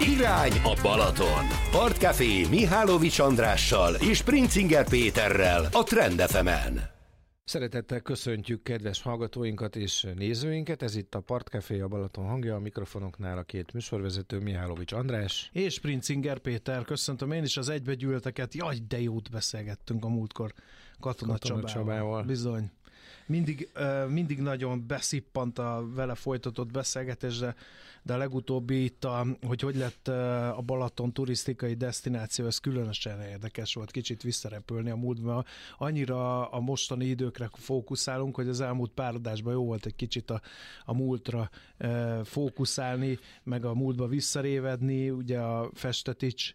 Irány a Balaton. Partcafé Mihálovics Andrással és Princinger Péterrel a Trend FM-en. Szeretettel köszöntjük kedves hallgatóinkat és nézőinket. Ez itt a Partcafé, a Balaton hangja, a mikrofonoknál a két műsorvezető, Mihálovics András. És Princinger Péter. Köszöntöm én is az egybegyűlteket. Jaj, de jót beszélgettünk a múltkor Katona Csabával. Bizony. Mindig nagyon beszippant a vele folytatott beszélgetés, de a legutóbbi itt, hogy lett a Balaton turisztikai desztináció, ez különösen érdekes volt kicsit visszarepülni a múltban. Annyira a mostani időkre fókuszálunk, hogy az elmúlt pár adásban jó volt egy kicsit a múltra fókuszálni, meg a múltba visszarévedni, ugye a Festetics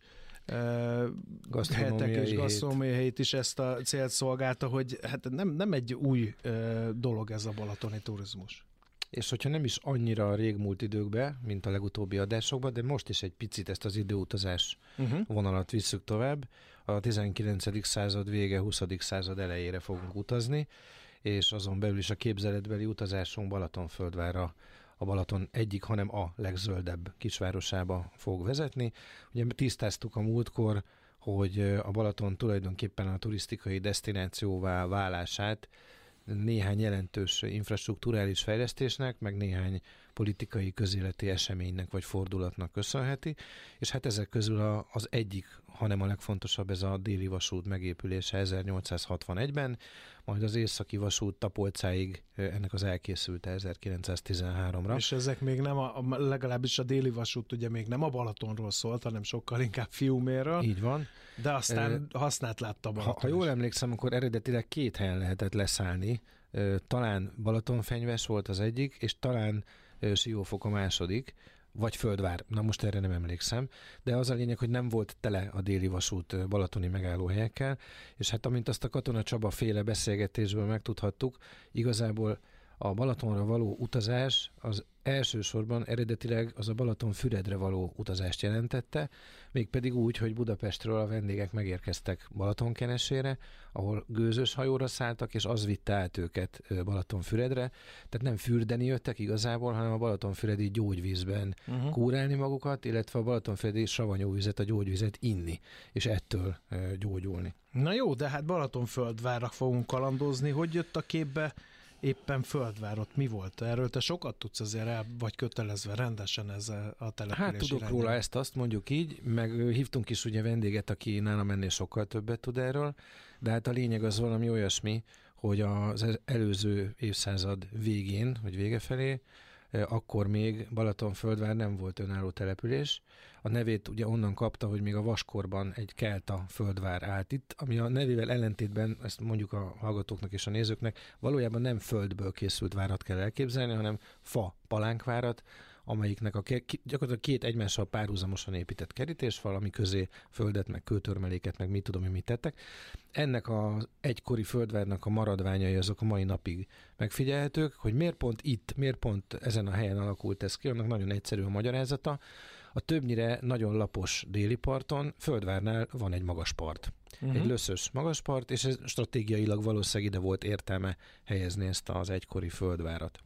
hetek és gasztronómiai hét is ezt a célt szolgálta, hogy hát nem egy új dolog ez a balatoni turizmus. És hogyha nem is annyira régmúlt időkbe, mint a legutóbbi adásokban, de most is egy picit ezt az időutazás vonalat visszük tovább. A 19. század vége, 20. század elejére fogunk utazni, és azon belül is a képzeletbeli utazásunk Balatonföldvárra, a Balaton egyik, hanem a legzöldebb kisvárosába fog vezetni. Ugye tisztáztuk a múltkor, hogy a Balaton tulajdonképpen a turisztikai desztinációvá válását néhány jelentős infrastrukturális fejlesztésnek, meg néhány politikai közéleti eseménynek vagy fordulatnak köszönheti, és hát ezek közül az egyik, hanem a legfontosabb ez a déli vasút megépülése 1861-ben, majd az északi vasút Tapolcáig ennek az elkészülte 1913-ra. És ezek még nem, legalábbis a déli vasút ugye még nem a Balatonról szólt, hanem sokkal inkább Fiumérről. Így van. De aztán hasznát látta Balaton. Ha jól emlékszem, akkor eredetileg 2 helyen lehetett leszállni. Talán Balatonfenyves volt az egyik, és talán Siófok a második, vagy Földvár, na most erre nem emlékszem, de az a lényeg, hogy nem volt tele a déli vasút balatoni megállóhelyekkel, és hát amint azt a Katona Csaba féle beszélgetésből megtudhattuk, igazából a Balatonra való utazás az elsősorban eredetileg az a Balatonfüredre való utazást jelentette, mégpedig úgy, hogy Budapestről a vendégek megérkeztek Balatonkenessére, ahol gőzös hajóra szálltak, és az vitte át őket Balatonfüredre. Tehát nem fürdeni jöttek igazából, hanem a Balatonfüredi gyógyvízben kúrálni magukat, illetve a Balatonfüredi savanyúvizet, a gyógyvizet inni, és ettől gyógyulni. Na jó, de hát Balatonföldvárra fogunk kalandozni. Hogy jött a képbe éppen Földvárot? Mi volt? Erről te sokat tudsz, azért el vagy kötelezve rendesen ezzel a település. Hát tudok róla ezt-azt, mondjuk így, meg hívtunk is ugye vendéget, aki nálam ennél sokkal többet tud erről, de hát a lényeg az valami olyasmi, hogy az előző évszázad végén, vagy vége felé, akkor még Balatonföldvár nem volt önálló település. A nevét ugye onnan kapta, hogy még a vaskorban egy kelta földvár állt itt, ami a nevével ellentétben, ezt mondjuk a hallgatóknak és a nézőknek, valójában nem földből készült várat kell elképzelni, hanem fa palánkvárat, amelyiknek gyakorlatilag 2 egymással párhuzamosan épített kerítésfal, ami közé földet, meg kőtörmeléket, meg mit tudom, hogy mit tettek. Ennek az egykori földvárnak a maradványai azok a mai napig megfigyelhetők, hogy miért pont itt, miért pont ezen a helyen alakult ez ki, annak nagyon egyszerű a magyarázata. A többnyire nagyon lapos déli parton Földvárnál van egy magas part. Egy löszös magas part, és ez stratégiailag valószínűleg ide volt értelme helyezni ezt az egykori földvárat.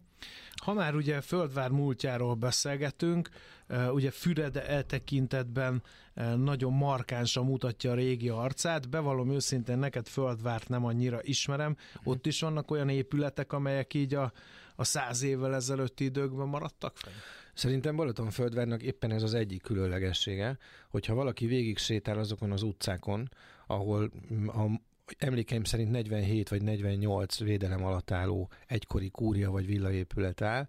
Ha már ugye Földvár múltjáról beszélgetünk, ugye Füred eltekintetben nagyon markánsan mutatja a régi arcát. Bevallom őszintén, neked Földvárt nem annyira ismerem. Ott is vannak olyan épületek, amelyek így a 100 évvel ezelőtti időkben maradtak fel? Szerintem Balatonföldvárnak éppen ez az egyik különlegessége, hogyha valaki végig sétál azokon az utcákon, ahol emlékeim szerint 47 vagy 48 védelem alatt álló egykori kúria vagy villaépület áll,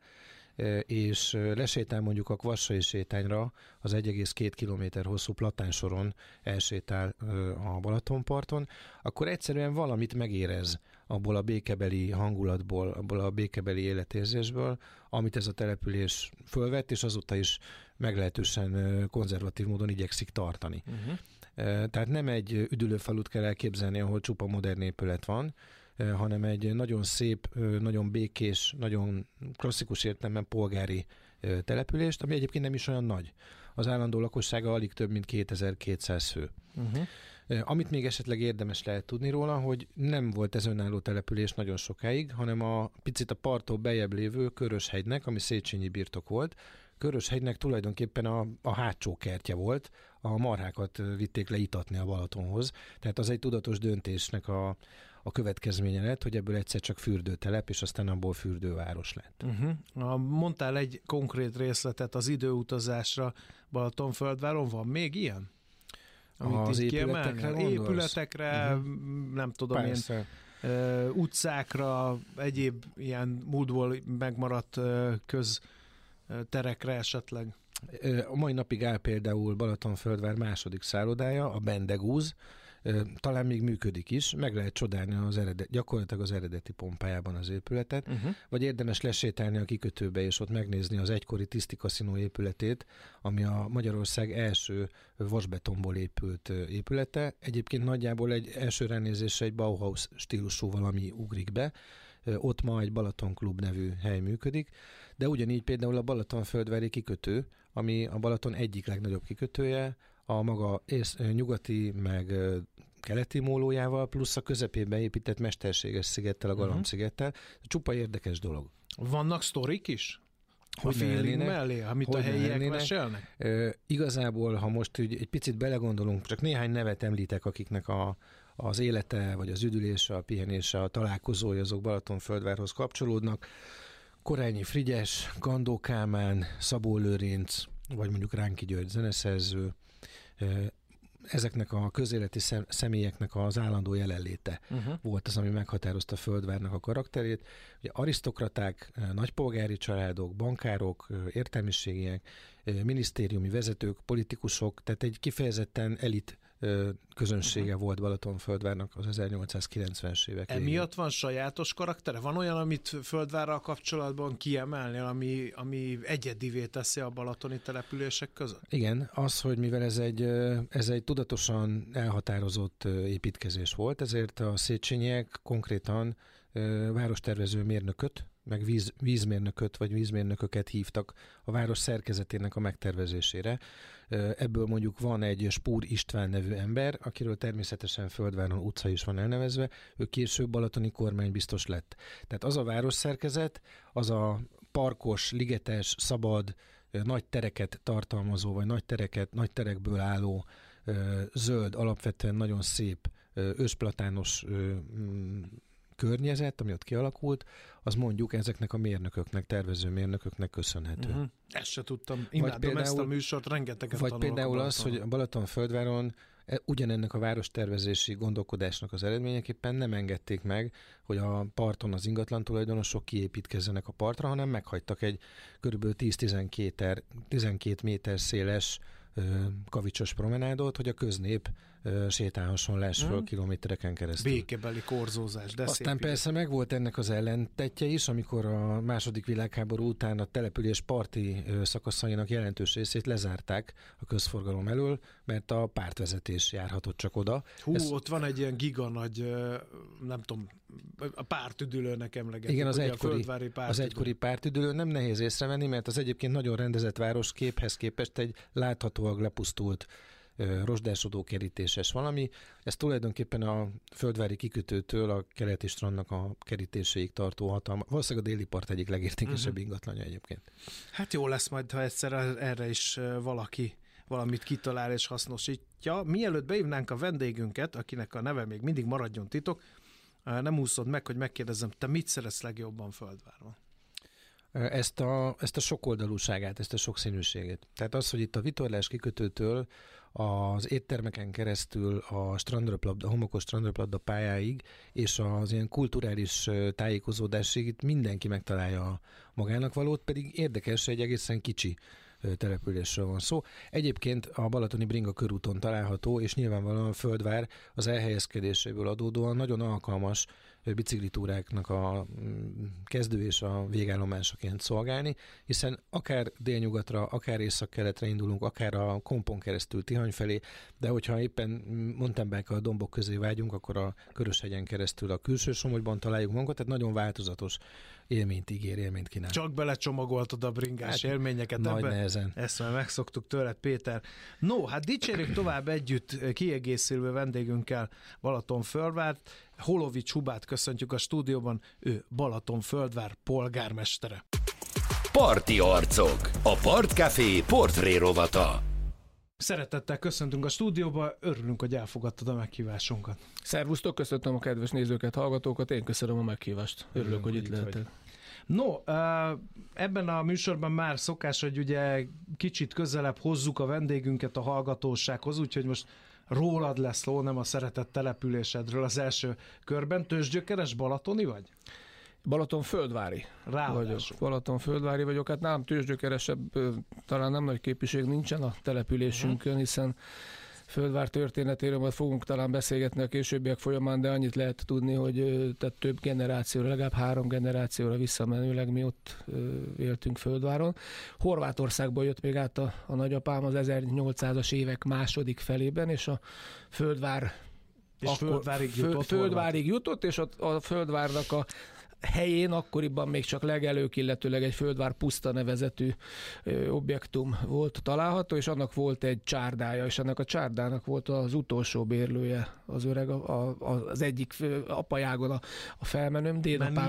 és lesétál mondjuk a Kvassai sétányra, az 1,2 kilométer hosszú platánsoron elsétál a Balatonparton, akkor egyszerűen valamit megérez abból a békebeli hangulatból, abból a békebeli életérzésből, amit ez a település fölvett, és azóta is meglehetősen konzervatív módon igyekszik tartani. Tehát nem egy üdülőfalut kell elképzelni, ahol csupa modern épület van, hanem egy nagyon szép, nagyon békés, nagyon klasszikus értelemben polgári települést, ami egyébként nem is olyan nagy. Az állandó lakossága alig több, mint 2200 fő. Amit még esetleg érdemes lehet tudni róla, hogy nem volt ez önálló település nagyon sokáig, hanem picit a parttól beljebb lévő Köröshegynek, ami Széchenyi birtok volt, Köröshegynek tulajdonképpen a hátsó kertje volt, a marhákat vitték le itatni a Balatonhoz, tehát az egy tudatos döntésnek a következménye lett, hogy ebből egyszer csak fürdőtelep, és aztán abból fürdőváros lett. Mondtál egy konkrét részletet az időutazásra Balatonföldváron, van még ilyen? Amit az épületekre, nem tudom Persze. én, utcákra, egyéb ilyen múltból megmaradt közterekre esetleg. A mai napig áll például Balatonföldvár második szállodája, a Bendegúz, talán még működik is, meg lehet csodálni gyakorlatilag az eredeti pompájában az épületet, vagy érdemes lesétálni a kikötőbe, és ott megnézni az egykori Tiszti Kaszinó épületét, ami a Magyarország első vasbetonból épült épülete. Egyébként nagyjából egy első ránézésre egy Bauhaus stílusú valami ugrik be, ott ma egy Balaton Klub nevű hely működik, de ugyanígy például a Balatonföldvári kikötő, ami a Balaton egyik legnagyobb kikötője, a maga nyugati meg keleti mólójával, plusz a közepébe épített mesterséges szigettel, a Galamb-szigettel. Csupa érdekes dolog. Vannak sztorik is? A feeling mellé, amit a helyiek mesélnek? Igazából, ha most egy picit belegondolunk, csak néhány nevet említek, akiknek az élete, vagy az üdülése, a pihenése, a találkozója, azok Balatonföldvárhoz kapcsolódnak. Korányi Frigyes, Gandó Kálmán, Szabó Lőrinc, vagy mondjuk Ránki György zeneszerző, ezeknek a közéleti személyeknek az állandó jelenléte volt az, ami meghatározta Földvárnak a karakterét. Ugye arisztokraták, nagypolgári családok, bankárok, értelmiségiek, minisztériumi vezetők, politikusok, tehát egy kifejezetten elit közönsége volt Balatonföldvárnak az 1890-es évek végén. Emiatt van sajátos karaktere? Van olyan, amit Földvárral kapcsolatban kiemelni, ami egyedivé teszi a balatoni települések között? Igen, az, hogy mivel ez egy tudatosan elhatározott építkezés volt, ezért a széchenyiek konkrétan várostervező mérnököt, meg vízmérnököt vagy vízmérnököket hívtak a város szerkezetének a megtervezésére. Ebből mondjuk van egy Spúr István nevű ember, akiről természetesen Földváron utca is van elnevezve, ő később balatoni kormánybiztos lett. Tehát az a városszerkezet, az a parkos, ligetes, szabad, nagy tereket tartalmazó, vagy nagy terekből álló, zöld, alapvetően nagyon szép, ősplatános környezet, ami ott kialakult, az mondjuk ezeknek a mérnököknek, tervező mérnököknek köszönhető. Ezt se tudtam. Imádom ezt a műsort, rengeteget tanulok. Vagy például az, hogy Balatonföldváron ugyanennek a várostervezési gondolkodásnak az eredményeképpen nem engedték meg, hogy a parton az ingatlan tulajdonosok kiépítkezzenek a partra, hanem meghagytak egy kb. 10-12 méter széles kavicsos promenádot, hogy a köznép sétálhasson föl kilométereken keresztül. Békebeli korzózás, de aztán persze megvolt ennek az ellentetje is, amikor a második világháború után a település parti szakaszainak jelentős részét lezárták a közforgalom elől, mert a pártvezetés járhatott csak oda. Ott van egy ilyen giga-nagy, nem tudom, a pártüdülőnek emlegetik. Igen, az egykori pártüdülő nem nehéz észrevenni, mert az egyébként nagyon rendezett városképhez képest egy láthatóan lepusztult rozsdásodó kerítéses valami. Ez tulajdonképpen a földvári kikötőtől a keleti strandnak a kerítéséig tartó hatalma. Valószínűleg a déli part egyik legértékesebb ingatlanja egyébként. Hát jó lesz majd, ha egyszer erre is valaki valamit kitalál és hasznosítja. Mielőtt beívnánk a vendégünket, akinek a neve még mindig maradjon titok, nem úszod meg, hogy megkérdezzem, te mit szeretsz legjobban Földváron? Ezt a sokoldalúságát, ezt a sokszínűségét. Tehát az, hogy itt a vitorlás kikötőtől az éttermeken keresztül a homokos strandröplabda pályáig és az ilyen kulturális tájékozódásig itt mindenki megtalálja magának valót, pedig érdekes, hogy egy egészen kicsi településről van szó. Egyébként a Balatoni Bringa körúton található, és nyilvánvalóan Földvár az elhelyezkedéséből adódóan nagyon alkalmas biciklitúráknak a kezdő és a végállomásaként szolgálni, hiszen akár délnyugatra, akár északkeletre indulunk, akár a Kompon keresztül Tihany felé, de hogyha éppen mountainbike-kal a dombok közé vágyunk, akkor a Köröshegyen keresztül a külső Somogyban találjuk magunkat, tehát nagyon változatos élményt ígér, élményt kínál. Csak belecsomagoltad a bringás élményeket. Nagy nehezen. Ezt már megszoktuk tőled, Péter. No, hát dicsérjük tovább együtt kiegészülő vendégünkkel Balatonföldvárt. Holovics Hubát köszöntjük a stúdióban, ő Balatonföldvár polgármestere. Parti arcok. A Partcafé portré rovata. Szeretettel köszöntünk a stúdióba, örülünk, hogy elfogadtad a meghívásunkat. Szervusztok, köszöntöm a kedves nézőket, hallgatókat, én köszönöm a meghívást. Örülök, hogy itt lehetek. No, ebben a műsorban már szokás, hogy ugye kicsit közelebb hozzuk a vendégünket a hallgatósághoz, úgyhogy most rólad lesz szó, nem a szeretett településedről az első körben. Tőzsgyökeres balatoni vagy? Balatonföldvári vagyok. Balatonföldvári vagyok, hát nálam tőzsgyökeresebb, talán nem nagy képviség nincsen a településünkön, hiszen Földvár történetéről majd fogunk talán beszélgetni a későbbiek folyamán, de annyit lehet tudni, hogy tehát több generációra, legalább 3 generációra visszamenőleg mi ott éltünk Földváron. Horvátországból jött még át a nagyapám az 1800-as évek második felében, és a Földvár Földvárig jutott, és a Földvárnak a helyén akkoriban még csak legelők, illetőleg egy Földvár puszta nevezetű objektum volt található, és annak volt egy csárdája, és ennek a csárdának volt az utolsó bérlője, az öreg, az egyik apajágon a felmenőm,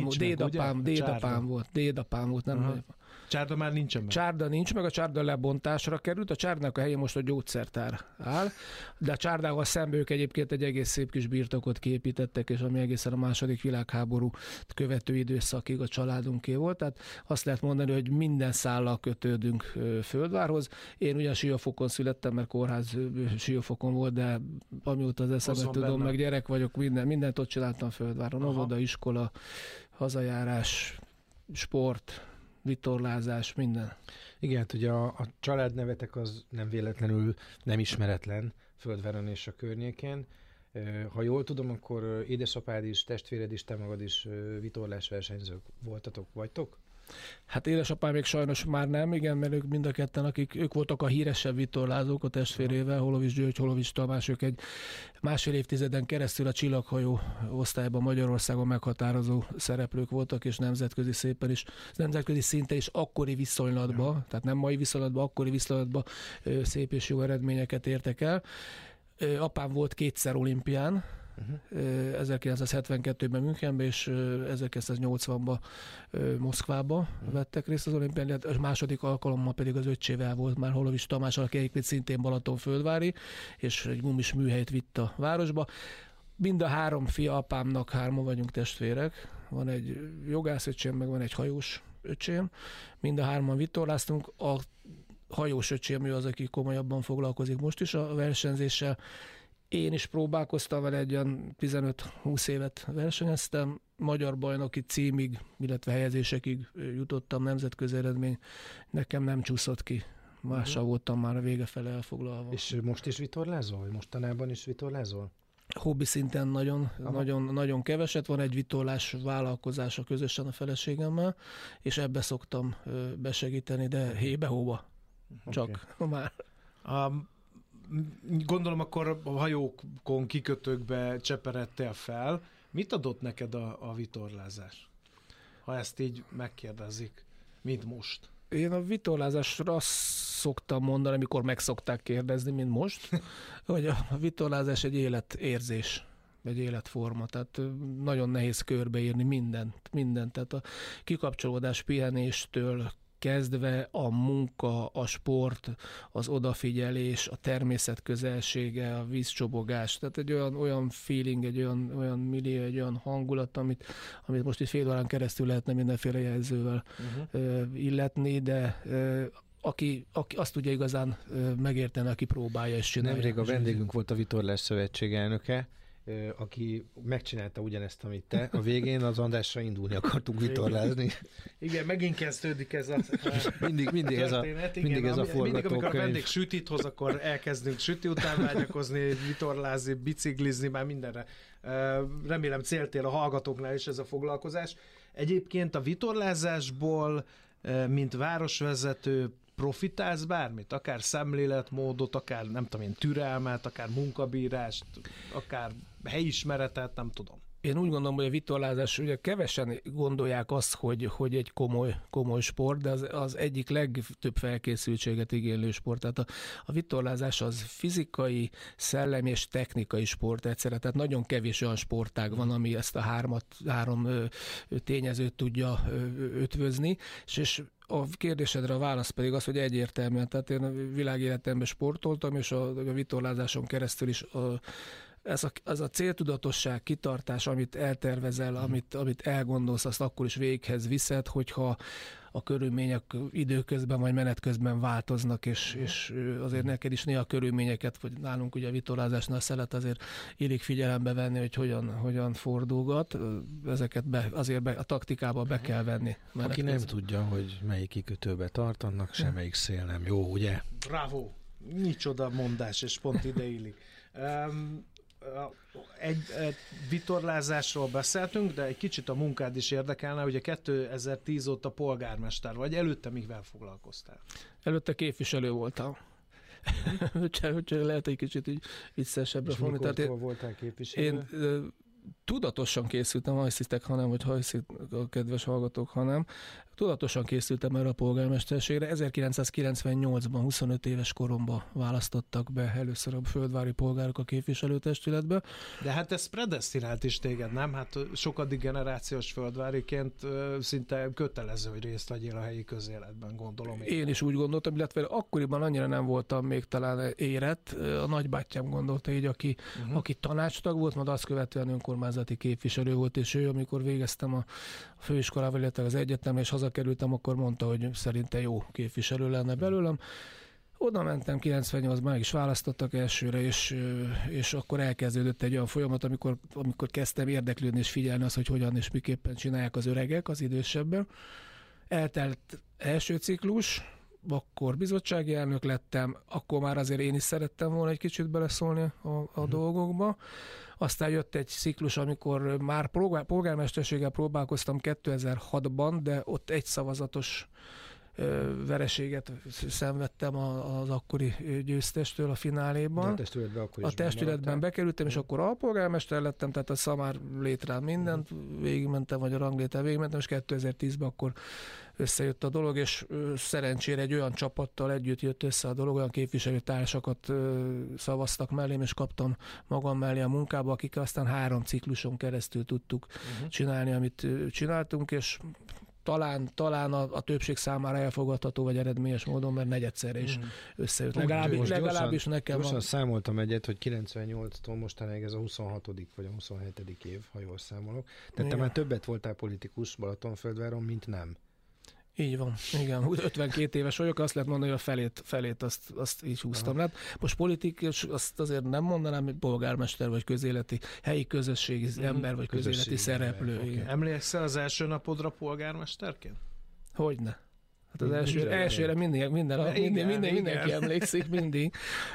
dédapám volt, nem. Csárda már nincsen meg? Csárda nincs meg, a csárda lebontásra került, a csárdának a helyén most a gyógyszertár áll, de a csárdával szemben ők egyébként egy egész szép kis birtokot kiépítettek, és ami egészen a második világháború követő időszakig a családunké volt, tehát azt lehet mondani, hogy minden szállal kötődünk Földvárhoz. Én ugyan Siófokon születtem, mert kórház Siófokon volt, de amióta az eszemet tudom, meg gyerek vagyok, mindent ott csináltam Földváron, óvoda, iskola, hazajárás, sport, vitorlázás, minden. Igen, hát ugye a családnevetek az nem véletlenül nem ismeretlen Földváron és a környékén. Ha jól tudom, akkor édesapád is, testvéred is, te magad is vitorlás versenyzők vagytok? Hát édesapám még sajnos már nem, igen, mert ők mind a ketten, ők voltak a híresebb vitorlázók a testvérével, Holovics György, Holovics Tamás, ők egy másfél évtizeden keresztül a csillaghajó osztályban Magyarországon meghatározó szereplők voltak, és nemzetközi szinten is akkori viszonylatban, tehát nem mai viszonylatban, akkori viszonylatban szép és jó eredményeket értek el. Apám volt 2-szer olimpián, 1972-ben Münchenben és 1980-ban Moszkvában vettek részt az olimpián, a második alkalommal pedig az öccsével volt már Holovics Tamás, aki egyébként szintén Balatonföldvári, és egy gumis műhelyt vitt a városba. Mind a 3 fia apámnak, 3 vagyunk testvérek, van egy jogász öcsém, meg van egy hajós öcsém, mind a 3-an vitorláztunk, a hajós öcsém ő az, aki komolyabban foglalkozik most is a versenyzéssel. Én is próbálkoztam vele, egy olyan 15-20 évet versenyeztem, magyar bajnoki címig, illetve helyezésekig jutottam, nemzetközi eredmény, nekem nem csúszott ki. Mással voltam már a vége fele elfoglalva. És most is vitorlázol? Vagy mostanában is vitorlázol? Hobbi szinten nagyon keveset, van egy vitorlás vállalkozása közösen a feleségemmel, és ebbe szoktam besegíteni, de hébe-hóba. Csak már. Gondolom akkor a hajókon, kikötőkbe cseperedtél fel. Mit adott neked a vitorlázás? Ha ezt így megkérdezik, mint most. Én a vitorlázásra azt szoktam mondani, amikor meg szokták kérdezni, mint most, hogy a vitorlázás egy életérzés, egy életforma, tehát nagyon nehéz körbeírni mindent. Tehát a kikapcsolódás, pihenéstől kezdve a munka, a sport, az odafigyelés, a természet közelsége, a vízcsobogás, tehát egy olyan feeling, egy olyan millió, egy olyan hangulat, amit most itt fél órán keresztül lehetne mindenféle jelzővel illetni, de aki azt tudja igazán megérteni, aki próbálja és csinálja. Nemrég a vendégünk volt a Vitorlás Szövetség elnöke, aki megcsinálta ugyanezt, amit te. A végén az Andrással indulni akartunk vitorlázni. Igen, megint kezdődik ez a mindig ez a forgatókönyv. Mindig, amikor a vendég sütit hoz, akkor elkezdünk süti után vágyakozni, vitorlázni, biciklizni, már mindenre. Remélem céltél a hallgatóknál is ez a foglalkozás. Egyébként a vitorlázásból, mint városvezető, profitálsz bármit? Akár szemléletmódot, akár nem tudom én, türelmet, akár munkabírást, akár helyismeretet, nem tudom. Én úgy gondolom, hogy a vitorlázás, ugye kevesen gondolják azt, hogy egy komoly sport, de az egyik legtöbb felkészültséget igénylő sport. Tehát a vitorlázás az fizikai, szellemi és technikai sport egyszerre. Tehát nagyon kevés olyan sportág van, ami ezt a három tényezőt tudja ötvözni, és A kérdésedre a válasz pedig az, hogy egyértelműen, tehát én világéletemben sportoltam, és a vitorlázáson keresztül is ez a céltudatosság, kitartás, amit eltervezel, amit elgondolsz, azt akkor is véghez viszed, hogyha a körülmények időközben vagy menet közben változnak, és azért neked is néha körülményeket, vagy nálunk ugye a vitorlázásnál a szelet azért illik figyelembe venni, hogy hogyan fordulgat, ezeket a taktikába be kell venni. Aki nem tudja, hogy melyik kikötőbe tart, annak semmelyik szél nem jó, ugye? Bravo! Micsoda mondás, és pont ide illik. Egy vitorlázásról beszéltünk, de egy kicsit a munkád is érdekelne, ugye 2010 óta polgármester vagy, előtte mivel foglalkoztál? Előtte képviselő voltam. Úgyhogy lehet egy kicsit így viccesebbre fogni. Mikortól voltál képviselő? Én tudatosan készültem, ha hiszitek, hanem, hogy ha hiszik a kedves hallgatók, hanem tudatosan készültem erre a polgármesterségre. 1998-ban, 25 éves koromban választottak be először a földvári polgárok a képviselőtestületbe. De hát ez predesztinált is téged, nem? Hát sokadik generációs földváriként szinte kötelező, hogy részt vegyél a helyi közéletben, gondolom. Én is úgy gondoltam, illetve akkoriban annyira nem voltam még talán érett. A nagybátyám gondolta így, aki tanácstag volt, majd azt követően önkormányzati képviselő volt, és ő, amikor végeztem a főiskolával, illetve az egyetemre, és hazakerültem, akkor mondta, hogy szerinte jó képviselő lenne belőlem. Oda mentem 98-ban, meg is választottak elsőre, és akkor elkezdődött egy olyan folyamat, amikor kezdtem érdeklődni és figyelni azt, hogy hogyan és miképpen csinálják az öregek, az idősebben. Eltelt első ciklus, akkor bizottsági elnök lettem, akkor már azért én is szerettem volna egy kicsit beleszólni a dolgokba. Aztán jött egy ciklus, amikor már polgármesterséggel próbálkoztam 2006-ban, de ott egy szavazatos vereséget szenvedtem az akkori győztestől a fináléban. A testületben bekerültem, és akkor alpolgármester lettem, tehát a szamár létrán mindent végigmentem, vagy a ranglétrán végigmentem, és 2010-ben akkor összejött a dolog, és szerencsére egy olyan csapattal együtt jött össze a dolog, olyan képviselőtársakat szavaztak mellém, és kaptam magam mellé a munkába, akikkel aztán 3 cikluson keresztül tudtuk csinálni, amit csináltunk, és talán a többség számára elfogadható vagy eredményes módon, mert negyedszerre is összejött. Legalábbis nekem gyorsan számoltam egyet, hogy 98-tól mostanáig ez a 26. vagy a 27. év, ha jól számolok. Tehát te már többet voltál politikus Balatonföldváron, mint nem. Így van, igen. 52 éves vagyok, azt lehet mondani, hogy a felét azt így húztam. Lát. Most politikus, azt azért nem mondanám, hogy polgármester vagy közéleti, helyi közösségi ember vagy közéleti szereplő. Okay. Emlékszel az első napodra polgármesterként? Hogyne. Hát az elsőre mindenki emlékszik, mindig.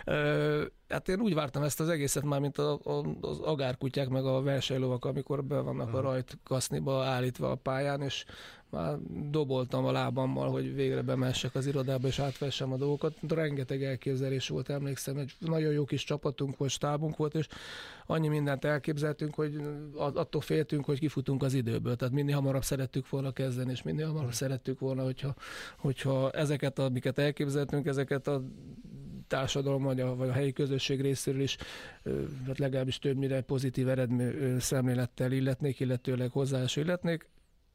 Hát én úgy vártam ezt az egészet már, mint az agárkutyák meg a versenylovak, amikor be vannak a rajtkaszniba állítva a pályán, és már doboltam a lábammal, hogy végre bemessek az irodába, és átvessem a dolgokat. Rengeteg elképzelés volt, emlékszem, egy nagyon jó kis csapatunk volt, stábunk volt, és annyi mindent elképzeltünk, hogy attól féltünk, hogy kifutunk az időből. Tehát minél hamarabb szerettük volna kezdeni, és minél hamarabb szerettük volna, hogyha ezeket, amiket elképzeltünk, ezeket a társadalom vagy a helyi közösség részéről is hát legalábbis többnyire pozitív eredmény szemlélettel illetnék, illetőleg hozzáállás illetnék.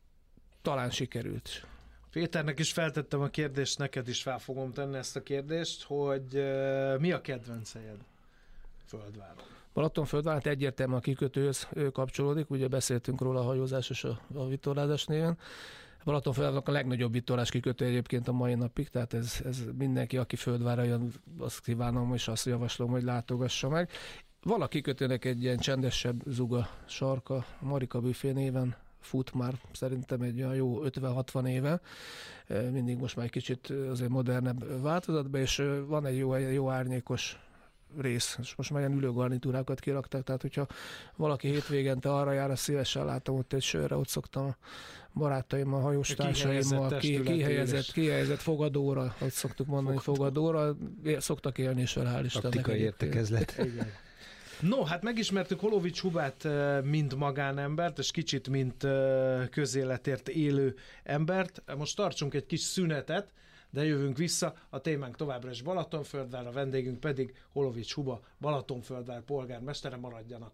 Talán sikerült. Péternek is feltettem a kérdést, neked is fel fogom tenni ezt a kérdést, hogy mi a kedvenc helyed Földváron? Balatonföldváron egyértelműen a kikötőhöz kapcsolódik, ugye beszéltünk róla a hajózás és a vitorlázás néven. Balatonföldváron a legnagyobb vitorlás kikötő egyébként a mai napig, tehát ez mindenki, aki Földvárra jön, azt kívánom és azt javaslom, hogy látogassa meg. Van a kikötőnek egy ilyen csendesebb zuga sarka, Marika Büfé néven fut már szerintem egy olyan jó 50-60 éve, mindig most már egy kicsit azért modernebb változatban, és van egy jó árnyékos rész, és most már ilyen ülőgarnitúrákat kiraktak, tehát hogyha valaki hétvégente arra jár, azt szívesen látom ott egy sörre, ott szoktam a barátaimmal, hajós társaimmal, kihelyezett fogadóra, ott szoktuk mondani fogadóra, szoktak élni is vele, hál' Istennek. Taktikai értekezlet. Igen. No, hát megismertük Holovics Hubát, mint magánembert, és kicsit, mint közéletért élő embert. Most tartsunk egy kis szünetet, de jövünk vissza. A témánk továbbra is Balatonföldvár, a vendégünk pedig Holovics Huba, Balatonföldvár polgármestere. Maradjanak